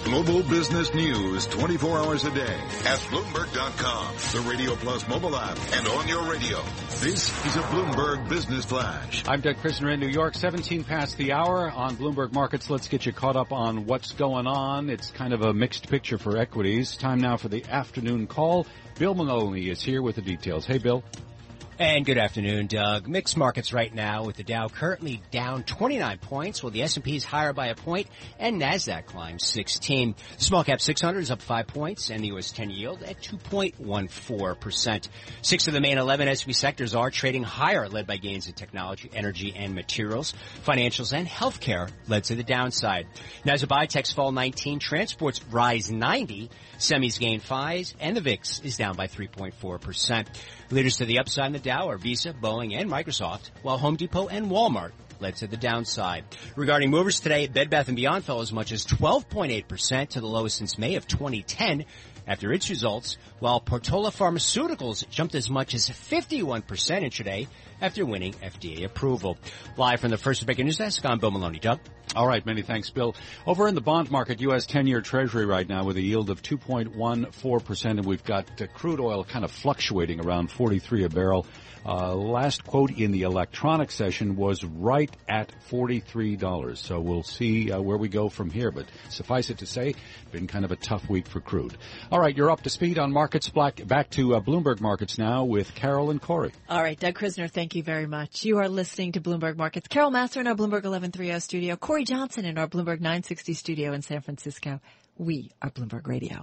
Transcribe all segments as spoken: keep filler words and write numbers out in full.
Global business news twenty-four hours a day at Bloomberg dot com, the Radio Plus mobile app, and on your radio. This is a Bloomberg Business Flash. I'm Doug Krisner in New York, seventeen past the hour on Bloomberg Markets. Let's get you caught up on what's going on. It's kind of a mixed picture for equities. Time now for the afternoon call. Bill Maloney is here with the details. Hey, Bill. And good afternoon, Doug. Mixed markets right now with the Dow currently down twenty-nine points, while the S and P is higher by a point and NASDAQ climbs sixteen. The small cap six hundred is up five points and the U S ten yield at two point one four percent. Six of the main eleven S and P sectors are trading higher, led by gains in technology, energy, and materials. Financials and healthcare led to the downside. Nasdaq Biotechs fall nineteen, transports rise ninety, semis gain five, and the V I X is down by three point four percent. Leaders to the upside in the Dow are Visa, Boeing, and Microsoft, while Home Depot and Walmart led to the downside. Regarding movers today, Bed Bath and Beyond fell as much as twelve point eight percent to the lowest since May of twenty ten after its results, while Portola Pharmaceuticals jumped as much as fifty-one percent intraday after winning F D A approval. Live from the First Breaking News Desk, I'm Bill Maloney. Doug? All right, many thanks, Bill. Over in the bond market, U S ten-year Treasury right now with a yield of two point one four percent, and we've got uh, crude oil kind of fluctuating around forty-three a barrel. Uh, last quote in the electronic session was right at forty-three dollars. So we'll see uh, where we go from here. But suffice it to say, been kind of a tough week for crude. All right, you're up to speed on markets. Black, back to uh, Bloomberg Markets now with Carol and Corey. All right, Doug Krisner, thank you very much. You are listening to Bloomberg Markets. Carol Massar in our Bloomberg eleven thirty studio. Corey Johnson in our Bloomberg nine sixty studio in San Francisco. We are Bloomberg Radio.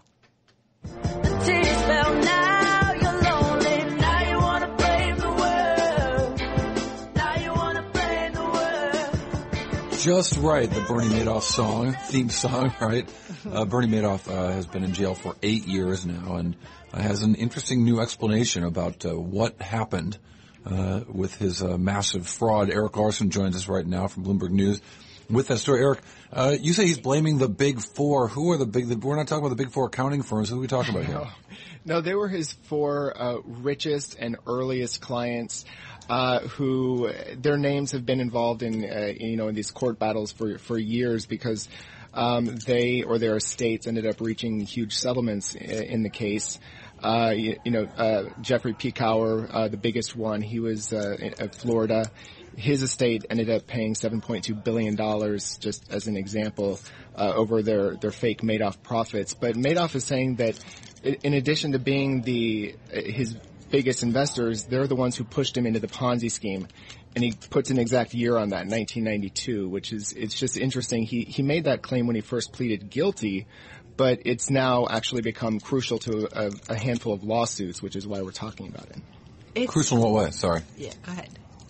The tea spell now, you're lonely. Now you want to blame the world. Now you want to blame the world. Just right, the Bernie Madoff song, theme song, right? Uh, Bernie Madoff uh, has been in jail for eight years now and uh, has an interesting new explanation about uh, what happened uh, with his uh, massive fraud. Eric Larson joins us right now from Bloomberg News with that story. Eric, uh, you say he's blaming the big four. Who are the big, the, we're not talking about the big four accounting firms. Who are we talking about here? No, they were his four uh, richest and earliest clients, uh, who their names have been involved in, uh, you know, in these court battles for for years because um, they or their estates ended up reaching huge settlements in, in the case. Uh, you, you know, uh, Jeffrey Peacower, uh, the biggest one, he was uh, in, in Florida. His estate ended up paying seven point two billion dollars, just as an example, uh, over their, their fake Madoff profits. But Madoff is saying that in addition to being the his biggest investors, they're the ones who pushed him into the Ponzi scheme. And he puts an exact year on that, nineteen ninety-two, which is, it's just interesting. He, he made that claim when he first pleaded guilty, but it's now actually become crucial to a, a handful of lawsuits, which is why we're talking about it. It's, crucial in what way? Sorry. Yeah, go ahead.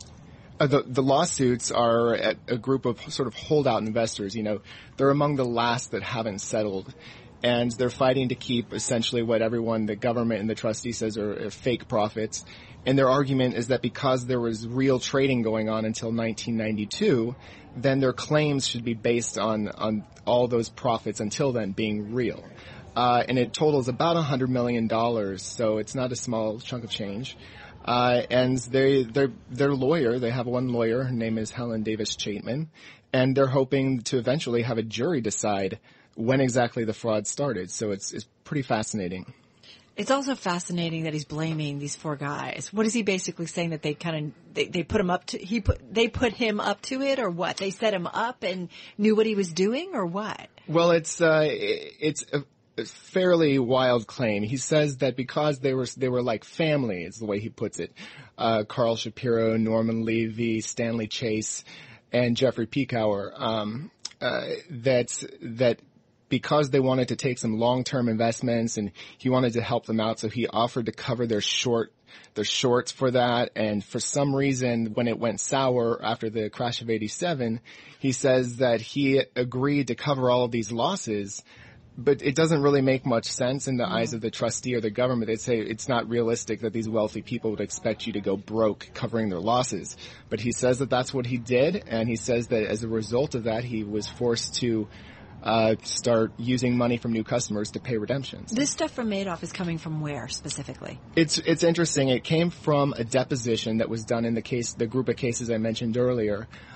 Uh, the, the lawsuits are a, a group of sort of holdout investors. You know, they're among the last that haven't settled. And they're fighting to keep essentially what everyone, the government and the trustee says are, are fake profits. And their argument is that because there was real trading going on until nineteen ninety-two, then their claims should be based on, on all those profits until then being real. Uh, and it totals about one hundred million dollars, so it's not a small chunk of change. Uh, and they, they're, their lawyer, they have one lawyer, her name is Helen Davis Chapman, and they're hoping to eventually have a jury decide when exactly the fraud started. So it's, it's pretty fascinating. It's also fascinating that he's blaming these four guys. What is he basically saying, that they kind of, they, they put him up to, he put, they put him up to it, or what? They set him up and knew what he was doing, or what? Well, it's, uh, it's a, a fairly wild claim. He says that because they were, they were like family, is the way he puts it. Uh, Carl Shapiro, Norman Levy, Stanley Chase, and Jeffrey Peacower, um, uh, that, that, because they wanted to take some long-term investments and he wanted to help them out, so he offered to cover their short, their shorts for that. And for some reason, when it went sour after the crash of eighty-seven, he says that he agreed to cover all of these losses. But it doesn't really make much sense in the eyes of the trustee or the government. They say it's not realistic that these wealthy people would expect you to go broke covering their losses. But he says that that's what he did, and he says that as a result of that, he was forced to Uh, start using money from new customers to pay redemptions. This stuff from Madoff is coming from where specifically? It's it's interesting. It came from a deposition that was done in the case, the group of cases I mentioned earlier.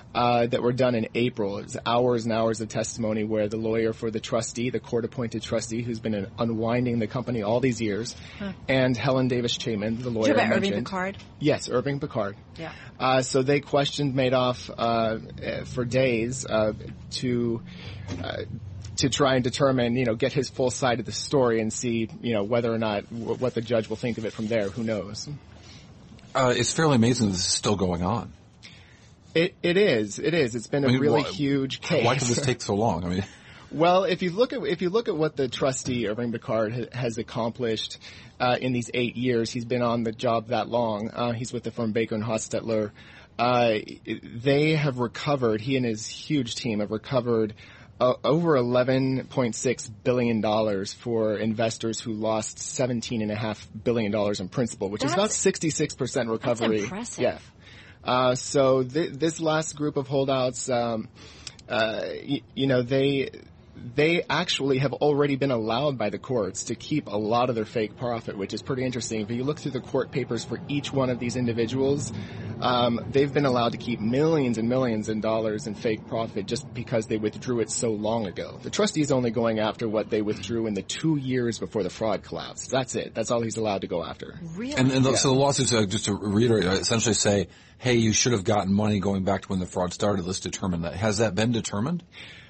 uh, that were done in April. It was hours and hours of testimony where the lawyer for the trustee, the court-appointed trustee who's been unwinding the company all these years, huh. and Helen Davis Chapman, the lawyer Did you I about mentioned. Irving Picard? Yes, Irving Picard. Yeah. Uh, so they questioned Madoff uh, for days uh, to uh, to try and determine, you know, get his full side of the story and see, you know, whether or not w- what the judge will think of it from there. Who knows? Uh, it's fairly amazing that this is still going on. It it is. It is. It's been a I mean, really why, huge case. Why did this take so long? I mean, well, if you look at if you look at what the trustee Irving Picard ha- has accomplished uh, in these eight years, he's been on the job that long. Uh, he's with the firm Baker and Hostetler. Uh, they have recovered. He and his huge team have recovered uh, over eleven point six billion dollars for investors who lost seventeen and a half billion dollars in principal, which that's, is about sixty-six percent recovery. That's impressive. Yeah. Uh, so th- this last group of holdouts, um, uh, y- you know, they they actually have already been allowed by the courts to keep a lot of their fake profit, which is pretty interesting. If you look through the court papers for each one of these individuals, um, they've been allowed to keep millions and millions in dollars in fake profit just because they withdrew it so long ago. The trustee is only going after what they withdrew in the two years before the fraud collapsed. That's it. That's all he's allowed to go after. Really? and, and the, Yeah. so the lawsuits, uh, just to reiterate, uh, essentially say, hey, you should have gotten money going back to when the fraud started. Let's determine that. Has that been determined?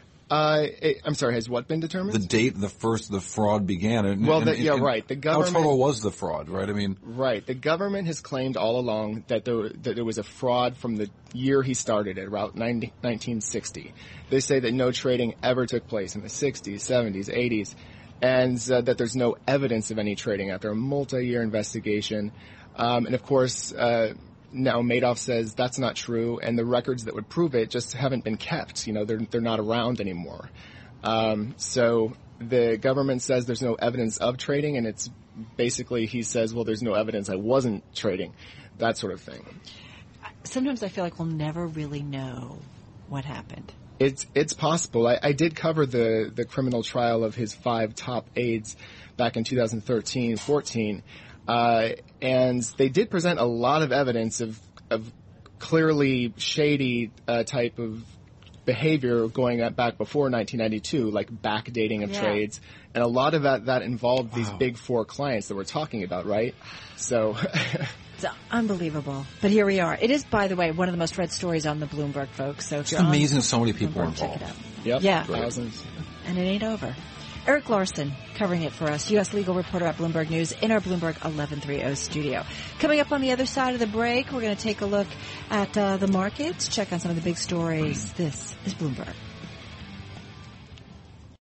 Uh, it, I'm sorry, has what been determined? The date the first the fraud began. And, Well, and, the- yeah, and right. The government- How total was the fraud, right? I mean, Right. The government has claimed all along that there, that there was a fraud from the year he started at about nineteen sixty. They say that no trading ever took place in the sixties, seventies, eighties, and uh, that there's no evidence of any trading after a multi-year investigation. Um, and of course, uh, now Madoff says that's not true, and the records that would prove it just haven't been kept. You know, they're they're not around anymore. Um, so the government says there's no evidence of trading, and it's basically he says, well, there's no evidence I wasn't trading, that sort of thing. Sometimes I feel like we'll never really know what happened. It's it's possible. I, I did cover the the criminal trial of his five top aides back in two thousand thirteen, fourteen. Uh, and they did present a lot of evidence of, of clearly shady uh, type of behavior going up back before nineteen ninety-two, like backdating of Yeah. trades. And a lot of that, that involved these Wow. big four clients that we're talking about, right? So, It's unbelievable. But here we are. It is, by the way, one of the most read stories on the Bloomberg, folks. So if it's you're on amazing so many people are Bloomberg, check involved. it out. yep, Yeah. thousands. And it ain't over. Eric Larson covering it for us, U S legal reporter at Bloomberg News in our Bloomberg eleven thirty studio. Coming up on the other side of the break, we're going to take a look at uh, the markets, check on some of the big stories. This is Bloomberg.